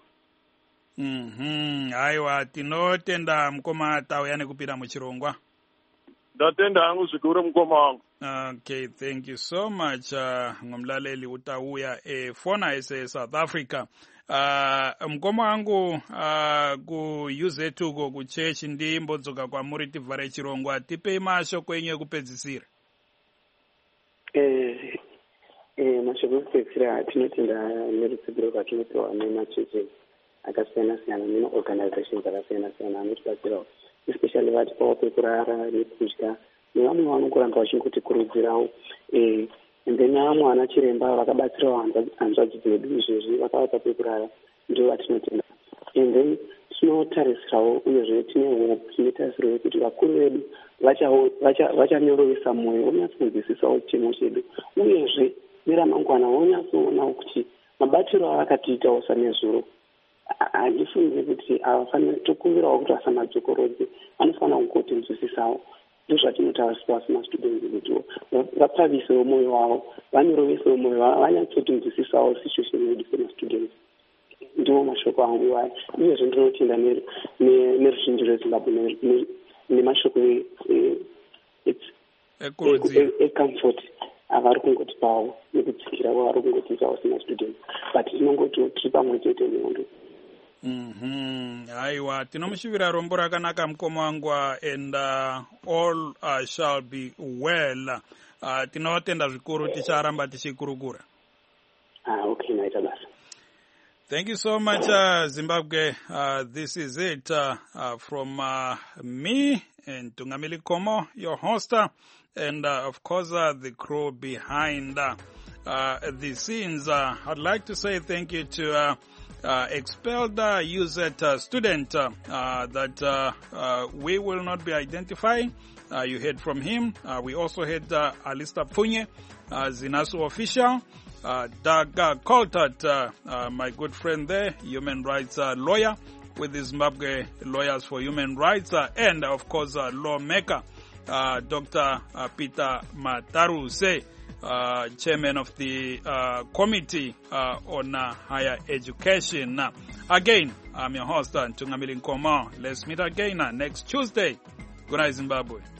Aiwa, tinotenda mukoma tauya nekupira muchirongwa.
Ndatenda hangu zvikuru mukoma wangu.
Okay, thank you so much. Ngomlaleli utauya fona ese South Africa. Mukoma wangu kuyuze tuko kuchechi ndimbodzoka kwamuri tivhare chirongwa, tipei mashoko enyu ekupedzisira.
Mashoko ekupedzisira tinotenda nerudzidziro rwatinopiwa nemachechi akasiyana siyana nemaorganizations akasiyana siyana anotibatsirawo, especially vatipawo pekurara nekudya, nevamwe vanongoramba vachingotikurudzirawo. And then vamwe ana chiremba vakabatsirawo hanzvadzi dzedu izvezvi vakavapa pekurara, ndo vatinotenda. And then tinotarisirawo uyezve tine hope, tinotarisirawo yekuti vakuru vedu vachanyorovesa mwoyo, vonyatsokunzwisisawo chimo chedu, uyezve neramangwana vonyatsoona kuti mabatiro avakatiitawo sanezuro, handifungi kuti avafanira tokumbirawo kuti vasamadzokorodzi, vanofanira kungotinzwisisawo. Ndozvatinotariswa semastudents kuti vapfavisewo mwoyo wavo, vanyorovesewo mwoyo wavo, vanyatsotinzwisisawo situation yedu semastudents. Ndiwo mashoko angu iwayo. Uyezve ndinotenda neruzhinji rweZimbabwe nemashoko ecomfort avari kungotipawo nekutsikira kwavari kungotiitawo semastudents, but tinongoti tiri pamwe chete nehondo.
Aiwa, tinomushivira rombo rakanaka mukoma wangu, and all shall be well. Tinotenda zvikuru, ticharamba tichikurukura.
Okay, naita basa.
Thank you so much, Zimbabwe. This is it from me and Tungamili Komo, your hoster, and of course the crew behind the scenes. I'd like to say thank you to expelled UZ student that we will not be identifying. You heard from him. We also had Alista Punye, Zinasu official, Doug Coltart, my good friend there, human rights lawyer with the Zimbabwe Lawyers for Human Rights, and of course lawmaker, Dr. Peter Mataruse, chairman of the committee on higher education. Again, I'm your host, Tungamili Nkomo. Let's meet again next Tuesday. Good night, Zimbabwe.